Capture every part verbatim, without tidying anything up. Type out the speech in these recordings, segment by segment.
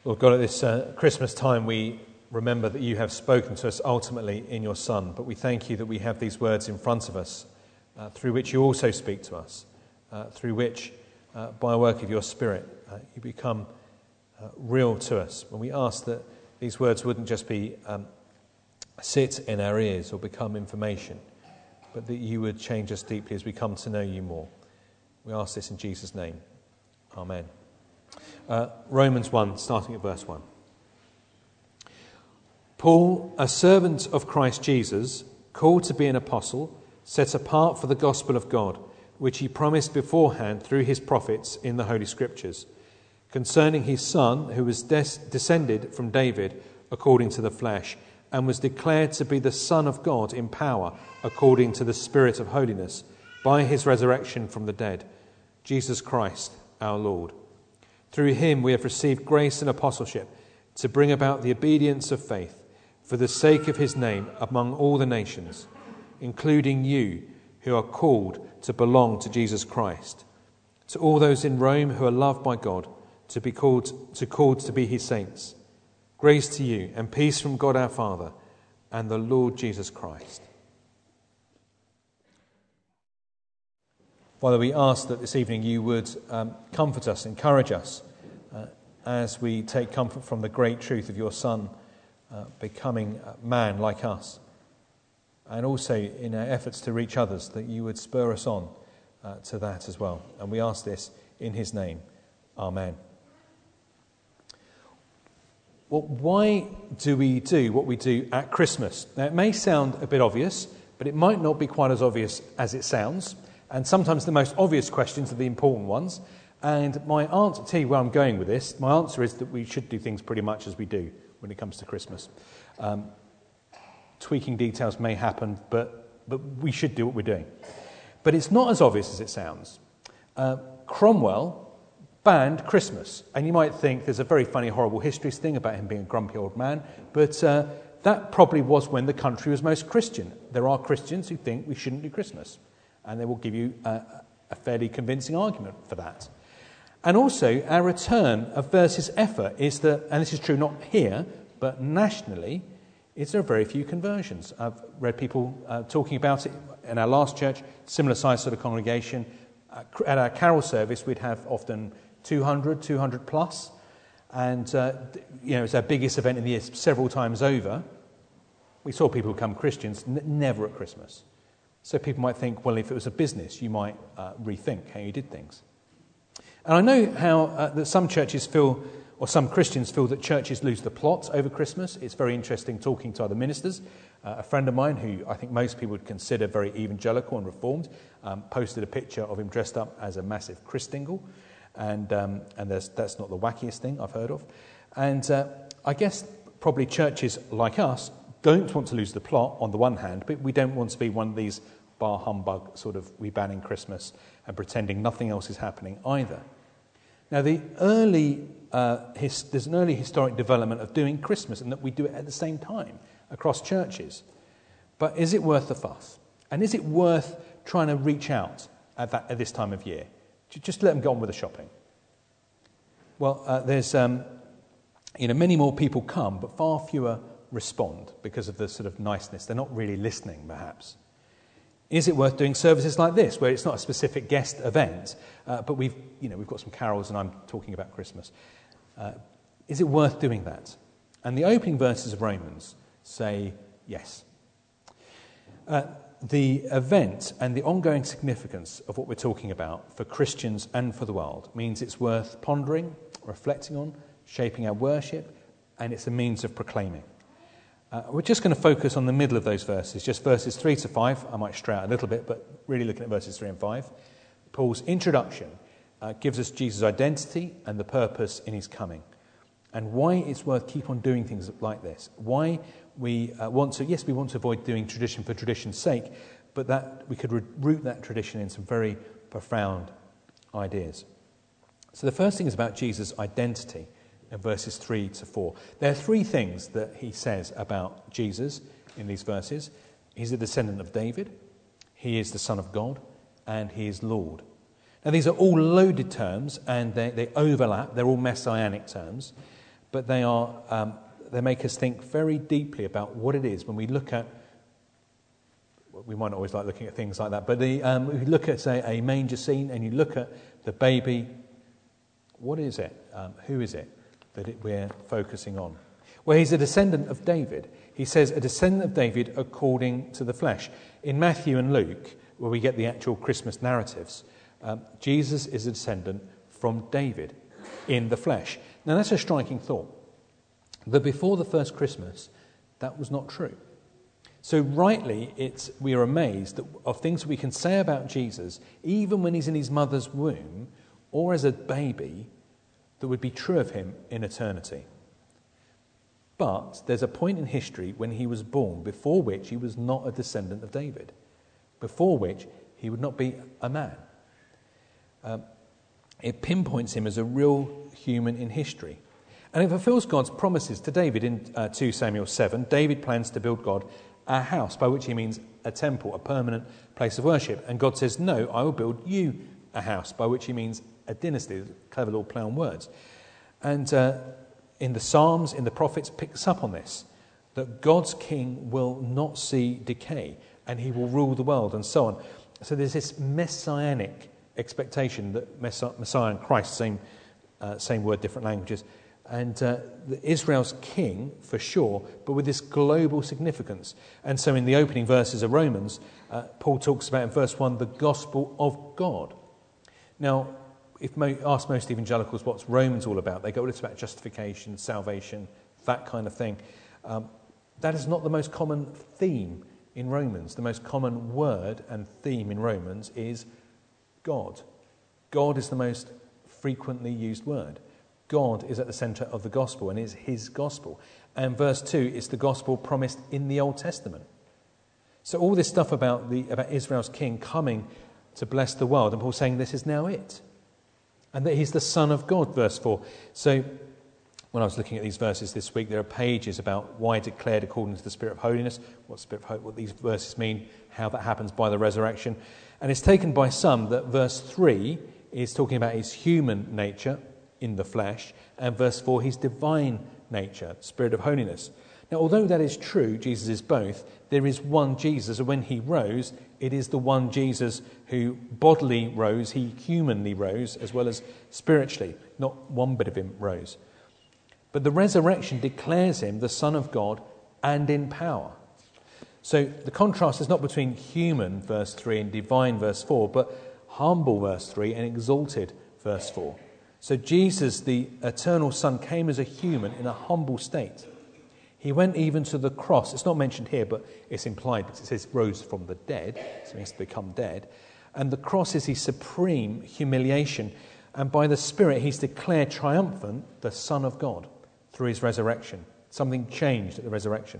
Lord God, at this uh, Christmas time we remember that you have spoken to us ultimately in your Son, but we thank you that we have these words in front of us uh, through which you also speak to us, uh, through which, uh, by a work of your Spirit, uh, you become uh, real to us. And we ask that these words wouldn't just be um, sit in our ears or become information, but that you would change us deeply as we come to know you more. We ask this in Jesus' name. Amen. Uh, Romans one, starting at verse one. Paul, a servant of Christ Jesus, called to be an apostle, set apart for the gospel of God, which he promised beforehand through his prophets in the Holy Scriptures, concerning his Son, who was des- descended from David according to the flesh, and was declared to be the Son of God in power according to the Spirit of holiness, by his resurrection from the dead, Jesus Christ our Lord. Through him we have received grace and apostleship to bring about the obedience of faith for the sake of his name among all the nations, including you who are called to belong to Jesus Christ. To all those in Rome who are loved by God, to be called to called to be his saints. Grace to you and peace from God our Father and the Lord Jesus Christ. Father, we ask that this evening you would um, comfort us, encourage us, uh, as we take comfort from the great truth of your Son uh, becoming a man like us. And also in our efforts to reach others, that you would spur us on uh, to that as well. And we ask this in his name. Amen. Well, why do we do what we do at Christmas? Now, it may sound a bit obvious, but it might not be quite as obvious as it sounds. And sometimes the most obvious questions are the important ones. And my answer, tell you where I'm going with this, my answer is that we should do things pretty much as we do when it comes to Christmas. Um, tweaking details may happen, but, but we should do what we're doing. But it's not as obvious as it sounds. Uh, Cromwell banned Christmas. And you might think there's a very funny, horrible history thing about him being a grumpy old man. But uh, that probably was when the country was most Christian. There are Christians who think we shouldn't do Christmas. And they will give you a, a fairly convincing argument for that. And also, our return of versus effort is that, and this is true not here, but nationally, is there are very few conversions. I've read people uh, talking about it in our last church, similar size sort of congregation. Uh, at our carol service, we'd have often two hundred, two hundred plus. And, uh, you know, it's our biggest event in the year several times over. We saw people become Christians, n- never at Christmas. So people might think, well, if it was a business, you might uh, rethink how you did things. And I know how uh, that some churches feel, or some Christians feel, that churches lose the plot over Christmas. It's very interesting talking to other ministers. Uh, a friend of mine, who I think most people would consider very evangelical and reformed, um, posted a picture of him dressed up as a massive Christingle. And um, and that's not the wackiest thing I've heard of. And uh, I guess probably churches like us don't want to lose the plot on the one hand, but we don't want to be one of these bar humbug sort of we banning Christmas and pretending nothing else is happening either. Now, the early uh, his, there's an early historic development of doing Christmas, and that we do it at the same time across churches. But is it worth the fuss? And is it worth trying to reach out at that at this time of year? Just let them go on with the shopping. Well, uh, there's um, you know many more people come, but far fewer respond because of the sort of niceness. They're not really listening, perhaps. Is it worth doing services like this, where it's not a specific guest event, uh, but we've, you know, we've got some carols and I'm talking about Christmas? Uh, is it worth doing that? And the opening verses of Romans say yes. Uh, the event and the ongoing significance of what we're talking about for Christians and for the world means it's worth pondering, reflecting on, shaping our worship, and it's a means of proclaiming. Uh, we're just going to focus on the middle of those verses, just verses three to five. I might stray out a little bit, but really looking at verses three and five. Paul's introduction uh, gives us Jesus' identity and the purpose in his coming, and why it's worth keep on doing things like this. Why we uh, want to, yes, we want to avoid doing tradition for tradition's sake, but that we could root that tradition in some very profound ideas. So the first thing is about Jesus' identity. In verses three to four. There are three things that he says about Jesus in these verses. He's a descendant of David, he is the Son of God, and he is Lord. Now these are all loaded terms, and they, they overlap, they're all messianic terms, but they are um, they make us think very deeply about what it is when we look at, we might not always like looking at things like that, but the, um, if you look at, say, a manger scene and you look at the baby, what is it? Um, who is it that it, we're focusing on? Well, he's a descendant of David. He says a descendant of David according to the flesh. In Matthew and Luke, where we get the actual Christmas narratives, um, Jesus is a descendant from David in the flesh. Now, that's a striking thought. But before the first Christmas, that was not true. So rightly, it's, we are amazed that, of things we can say about Jesus, even when he's in his mother's womb, or as a baby, that would be true of him in eternity. But there's a point in history when he was born, before which he was not a descendant of David, before which he would not be a man. Um, it pinpoints him as a real human in history. And it fulfills God's promises to David in uh, two Samuel seven. David plans to build God a house, by which he means a temple, a permanent place of worship. And God says, no, I will build you a house, by which he means a dynasty. Clever little play on words. And uh, in the Psalms, in the prophets, picks up on this, that God's king will not see decay, and he will rule the world, and so on. So there's this messianic expectation that Messiah and Christ, same, uh, same word, different languages, and uh, Israel's king, for sure, but with this global significance. And so in the opening verses of Romans, uh, Paul talks about in verse one, the gospel of God. Now, if mo- ask most evangelicals what's Romans all about, they go, well, it's about justification, salvation, that kind of thing. Um, that is not the most common theme in Romans. The most common word and theme in Romans is God. God is the most frequently used word. God is at the centre of the gospel and is his gospel. And verse two is the gospel promised in the Old Testament. So all this stuff about the about Israel's king coming to bless the world, and Paul's saying this is now it. And that he's the Son of God, verse four. So when I was looking at these verses this week, there are pages about why declared according to the Spirit of holiness, what Spirit of, what these verses mean, how that happens by the resurrection. And it's taken by some that verse three is talking about his human nature in the flesh, and verse four, his divine nature, Spirit of holiness. Now, although that is true, Jesus is both, there is one Jesus, and when he rose, it is the one Jesus who bodily rose, he humanly rose, as well as spiritually. Not one bit of him rose. But the resurrection declares him the Son of God and in power. So the contrast is not between human, verse three, and divine, verse four, but humble, verse three, and exalted, verse four. So Jesus, the eternal Son, came as a human in a humble state. He went even to the cross. It's not mentioned here, but it's implied because it says rose from the dead, so he has to become dead. And the cross is his supreme humiliation. And by the Spirit, he's declared triumphant, the Son of God, through his resurrection. Something changed at the resurrection.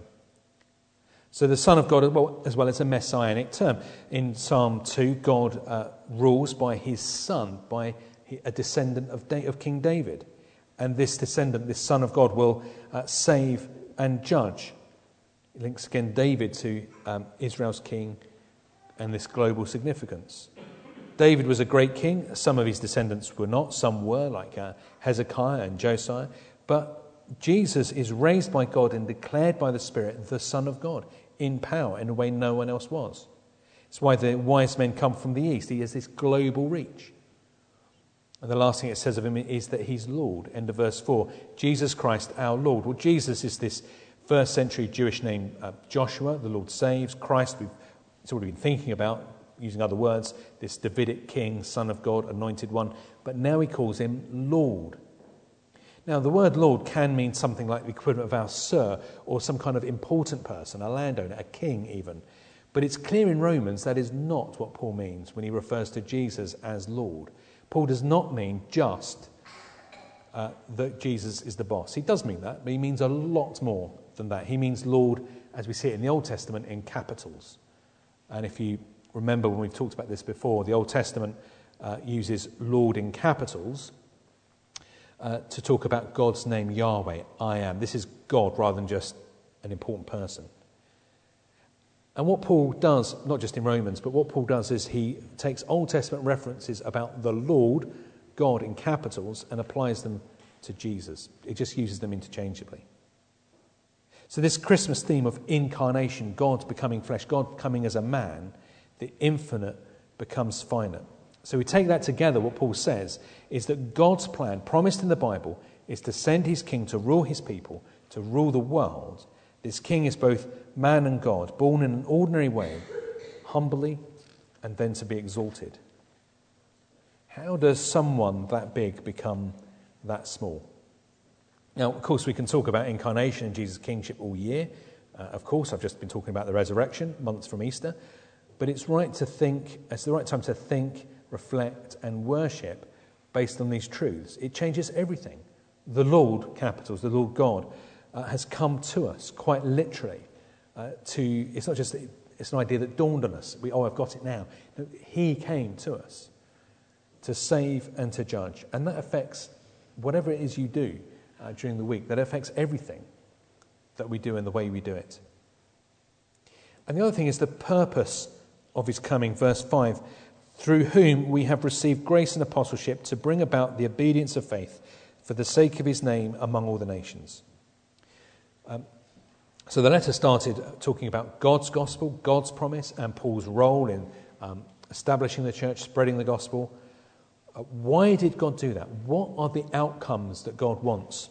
So the Son of God, as well as a messianic term. In Psalm two, God uh, rules by his Son, by a descendant of, da- of King David. And this descendant, this Son of God, will uh, save and judge. It links again David to um, Israel's king and this global significance. David was a great king. Some of his descendants were not. Some were, like uh, Hezekiah and Josiah. But Jesus is raised by God and declared by the Spirit the Son of God in power in a way no one else was. It's why the wise men come from the east. He has this global reach. And the last thing it says of him is that he's Lord. End of verse four. Jesus Christ, our Lord. Well, Jesus is this first century Jewish name, uh, Joshua, the Lord saves. Christ, we've it's already been thinking about, using other words, this Davidic king, Son of God, anointed one. But now he calls him Lord. Now, the word Lord can mean something like the equivalent of our Sir, or some kind of important person, a landowner, a king even. But it's clear in Romans that is not what Paul means when he refers to Jesus as Lord. Paul does not mean just uh, that Jesus is the boss. He does mean that, but he means a lot more than that. He means Lord, as we see it in the Old Testament, in capitals. And if you remember when we've talked about this before, the Old Testament uh, uses Lord in capitals uh, to talk about God's name, Yahweh, I am. This is God rather than just an important person. And what Paul does, not just in Romans, but what Paul does is he takes Old Testament references about the Lord, God in capitals, and applies them to Jesus. It just uses them interchangeably. So this Christmas theme of incarnation, God becoming flesh, God coming as a man, the infinite becomes finite. So we take that together, what Paul says is that God's plan, promised in the Bible, is to send his king to rule his people, to rule the world. This king is both man and God, born in an ordinary way, humbly, and then to be exalted. How does someone that big become that small? Now, of course, we can talk about incarnation and Jesus' kingship all year. Uh, of course, I've just been talking about the resurrection, months from Easter. But it's right to think, it's the right time to think, reflect, and worship based on these truths. It changes everything. The Lord, capitals, the Lord God, uh, has come to us, quite literally. Uh, to It's not just, it's an idea that dawned on us. We, oh, I've got it now. No, he came to us to save and to judge. And that affects whatever it is you do uh, during the week. That affects everything that we do and the way we do it. And the other thing is the purpose of his coming, verse five, through whom we have received grace and apostleship to bring about the obedience of faith for the sake of his name among all the nations. Um, so the letter started talking about God's gospel, God's promise, and Paul's role in um, establishing the church, spreading the gospel. Uh, why did God do that? What are the outcomes that God wants?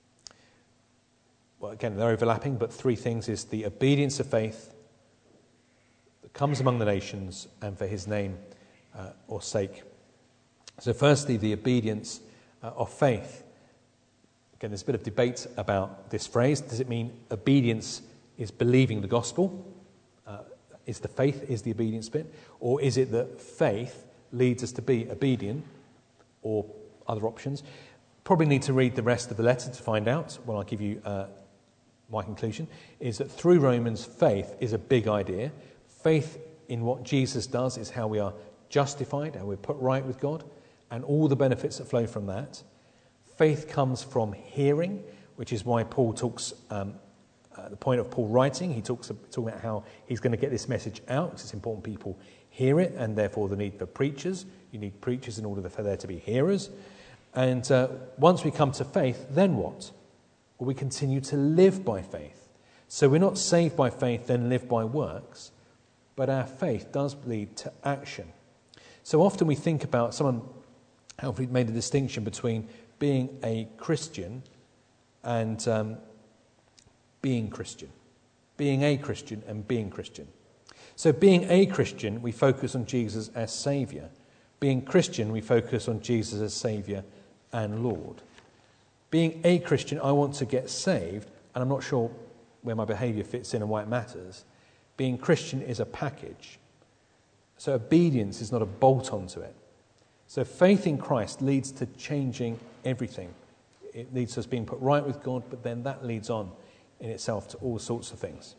Well, again, they're overlapping, but three things is the obedience of faith that comes among the nations and for his name uh, or sake. So firstly, the obedience uh, of faith. Again, there's a bit of debate about this phrase. Does it mean obedience is believing the gospel? Uh, is the faith, is the obedience bit? Or is it that faith leads us to be obedient, or other options? Probably need to read the rest of the letter to find out. Well, I'll give you uh, my conclusion, is that through Romans, faith is a big idea. Faith in what Jesus does is how we are justified, how we're put right with God, and all the benefits that flow from that. Faith comes from hearing, which is why Paul talks, um, uh, the point of Paul writing, he talks talking about how he's going to get this message out, because it's important people hear it, and therefore the need for preachers. You need preachers in order for there to be hearers. And uh, once we come to faith, then what? Well, we continue to live by faith. So we're not saved by faith, then live by works, but our faith does lead to action. So often we think about, someone helpfully made a distinction between being a Christian and um, being Christian. Being a Christian and being Christian. So being a Christian, we focus on Jesus as Saviour. Being Christian, we focus on Jesus as Saviour and Lord. Being a Christian, I want to get saved, and I'm not sure where my behaviour fits in and why it matters. Being Christian is a package. So obedience is not a bolt onto it. So faith in Christ leads to changing everything. It leads to us being put right with God, but then that leads on in itself to all sorts of things.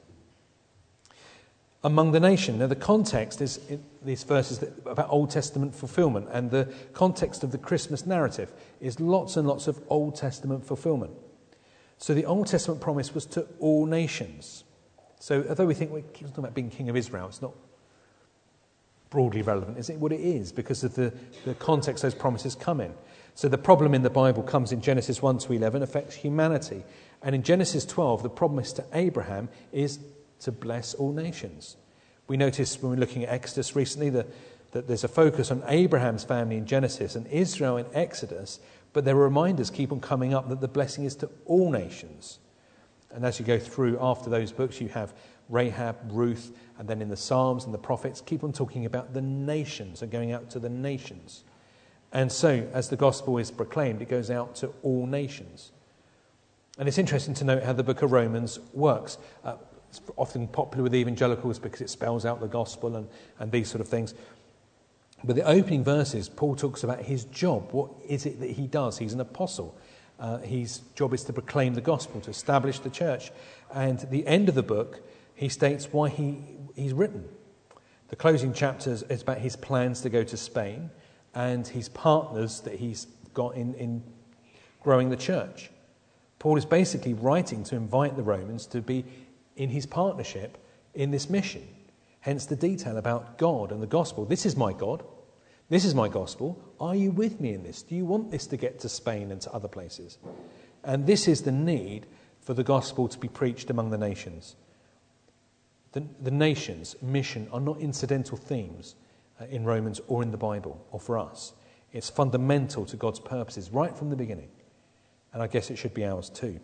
Among the nation. Now the context is in these verses about Old Testament fulfillment, and the context of the Christmas narrative is lots and lots of Old Testament fulfillment. So the Old Testament promise was to all nations. So although we think we keep talking about being king of Israel, it's not broadly relevant, is it? What it is, because of the, the context those promises come in. So the problem in the Bible comes in Genesis one to eleven, affects humanity. And in Genesis twelve, the promise to Abraham is to bless all nations. We noticed when we were looking at Exodus recently that, that there's a focus on Abraham's family in Genesis and Israel in Exodus, but there are reminders keep on coming up that the blessing is to all nations. And as you go through after those books, you have Rahab, Ruth, and then in the Psalms and the prophets, keep on talking about the nations and going out to the nations. And so, as the gospel is proclaimed, it goes out to all nations. And it's interesting to note how the book of Romans works. Uh, it's often popular with evangelicals because it spells out the gospel and, and these sort of things. But the opening verses, Paul talks about his job. What is it that he does? He's an apostle. Uh, his job is to proclaim the gospel, to establish the church. And at the end of the book, he states why he, he's written. The closing chapters is about his plans to go to Spain and his partners that he's got in, in growing the church. Paul is basically writing to invite the Romans to be in his partnership in this mission. Hence the detail about God and the gospel. This is my God. This is my gospel. Are you with me in this? Do you want this to get to Spain and to other places? And this is the need for the gospel to be preached among the nations. The, the nations' mission are not incidental themes uh, in Romans or in the Bible or for us. It's fundamental to God's purposes right from the beginning. And I guess it should be ours too.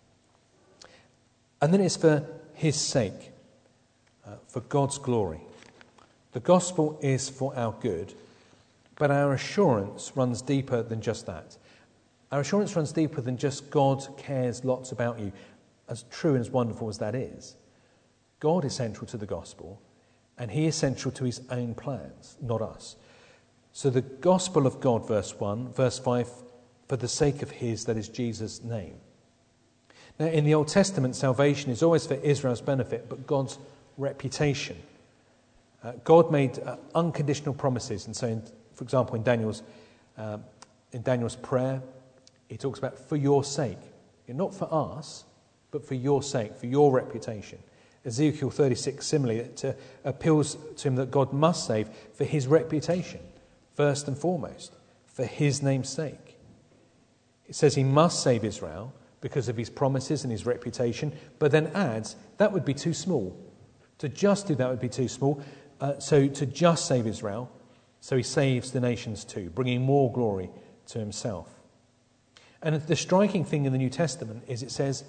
And then it's for his sake, uh, for God's glory. The gospel is for our good, but our assurance runs deeper than just that. Our assurance runs deeper than just God cares lots about you, as true and as wonderful as that is. God is central to the gospel, and he is central to his own plans, not us. So the gospel of God, verse one, verse five, for the sake of his, that is Jesus' name. Now, in the Old Testament, salvation is always for Israel's benefit, but God's reputation. Uh, God made uh, unconditional promises, and so, in, for example, in Daniel's uh, in Daniel's prayer, he talks about for your sake, not for us, but for your sake, for your reputation. Ezekiel thirty-six, similarly, it uh, appeals to him that God must save for his reputation, first and foremost, for his name's sake. It says he must save Israel because of his promises and his reputation, but then adds that would be too small. To just do that would be too small. Uh, so to just save Israel, so he saves the nations too, bringing more glory to himself. And the striking thing in the New Testament is it says,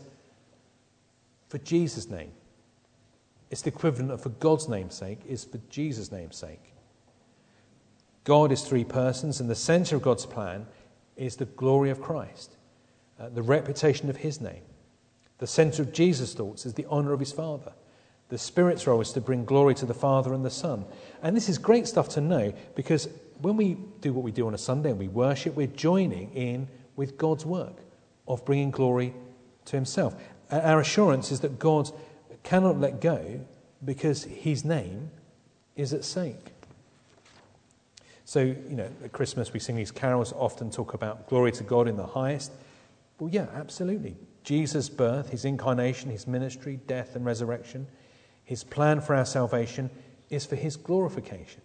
for Jesus' name. It's the equivalent of for God's name's sake is for Jesus' name's sake. God is three persons, and the centre of God's plan is the glory of Christ, uh, the reputation of his name. The centre of Jesus' thoughts is the honour of his Father. The Spirit's role is to bring glory to the Father and the Son. And this is great stuff to know, because when we do what we do on a Sunday and we worship, we're joining in with God's work of bringing glory to himself. Our assurance is that God cannot let go because his name is at stake. So, you know, at Christmas we sing these carols, often talk about glory to God in the highest. Well, yeah, absolutely. Jesus' birth, his incarnation, his ministry, death and resurrection, his plan for our salvation is for his glorification.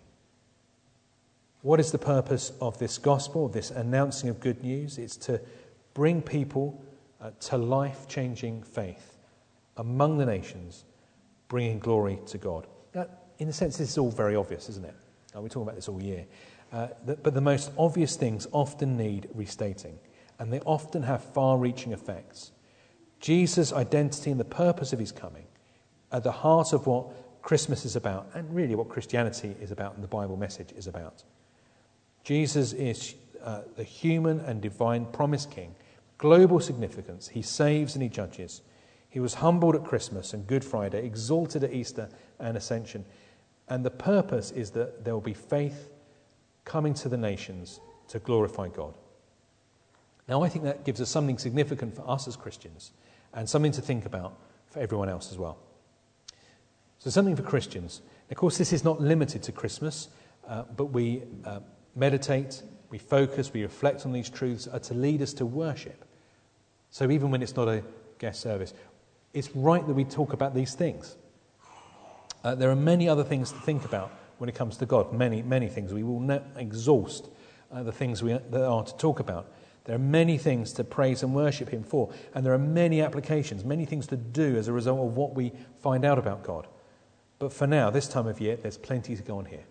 What is the purpose of this gospel, this announcing of good news? It's to bring people uh, to life-changing faith among the nations, bringing glory to God. Now, in a sense, this is all very obvious, isn't it? Uh, we talk about this all year. Uh, the, but the most obvious things often need restating, and they often have far-reaching effects. Jesus' identity and the purpose of his coming at the heart of what Christmas is about, and really what Christianity is about and the Bible message is about. Jesus is uh, the human and divine promised king, global significance. He saves and he judges. He was humbled at Christmas and Good Friday, exalted at Easter and Ascension. And the purpose is that there will be faith coming to the nations to glorify God. Now, I think that gives us something significant for us as Christians and something to think about for everyone else as well. So something for Christians. Of course, this is not limited to Christmas, uh, but we uh, meditate, we focus, we reflect on these truths are to lead us to worship. So even when it's not a guest service, it's right that we talk about these things. Uh, there are many other things to think about when it comes to God. Many, many things. We will not exhaust uh, the things we that are to talk about. There are many things to praise and worship him for. And there are many applications, many things to do as a result of what we find out about God. But for now, this time of year, there's plenty to go on here.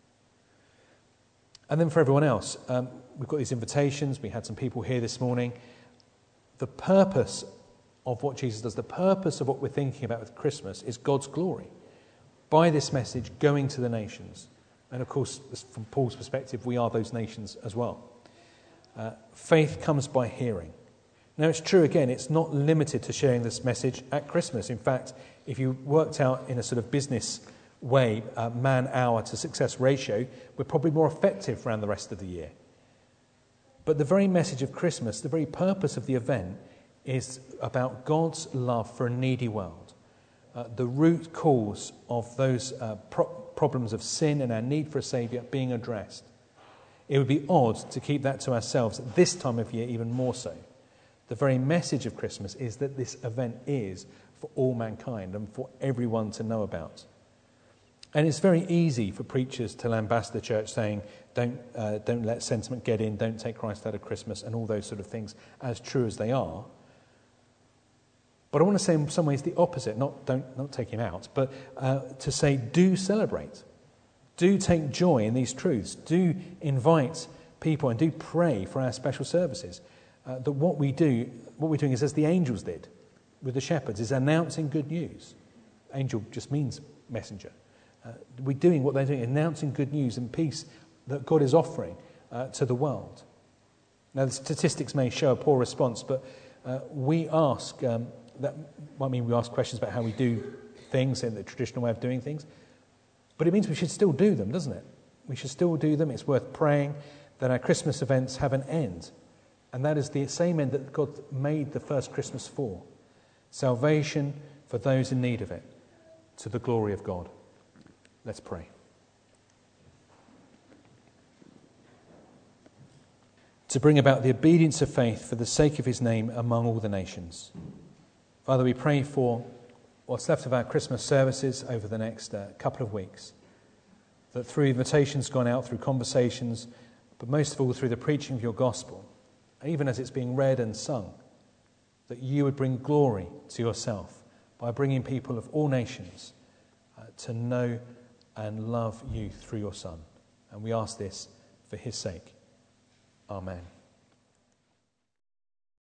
And then for everyone else, um, we've got these invitations. We had some people here this morning. The purpose of what Jesus does, the purpose of what we're thinking about with Christmas is God's glory. By this message going to the nations. And of course, from Paul's perspective, we are those nations as well. Uh, faith comes by hearing. Now, it's true, again, it's not limited to sharing this message at Christmas. In fact, if you worked out in a sort of business way, uh, man-hour to success ratio, we're probably more effective around the rest of the year. But the very message of Christmas, the very purpose of the event, is about God's love for a needy world. Uh, the root cause of those uh, pro- problems of sin and our need for a saviour being addressed. It would be odd to keep that to ourselves at this time of year even more so. The very message of Christmas is that this event is for all mankind and for everyone to know about. And it's very easy for preachers to lambast the church saying, don't, uh, don't let sentiment get in, don't take Christ out of Christmas, and all those sort of things, as true as they are. But I want to say in some ways the opposite, not don't not take him out, but uh, to say do celebrate. Do take joy in these truths. Do invite people and do pray for our special services. Uh, that what we do, what we're doing is as the angels did with the shepherds, is announcing good news. Angel just means messenger. Uh, we're doing what they're doing, announcing good news and peace that God is offering uh, to the world. Now, the statistics may show a poor response, but uh, we ask, um, that, well, I mean, we ask questions about how we do things in the traditional way of doing things, but it means we should still do them, doesn't it? We should still do them. It's worth praying that our Christmas events have an end, and that is the same end that God made the first Christmas for. Salvation for those in need of it, to the glory of God. Let's pray. To bring about the obedience of faith for the sake of his name among all the nations. Father, we pray for what's left of our Christmas services over the next uh, couple of weeks, that through invitations gone out, through conversations, but most of all through the preaching of your gospel, even as it's being read and sung, that you would bring glory to yourself by bringing people of all nations uh, to know and love you through your Son. And we ask this for his sake. Amen.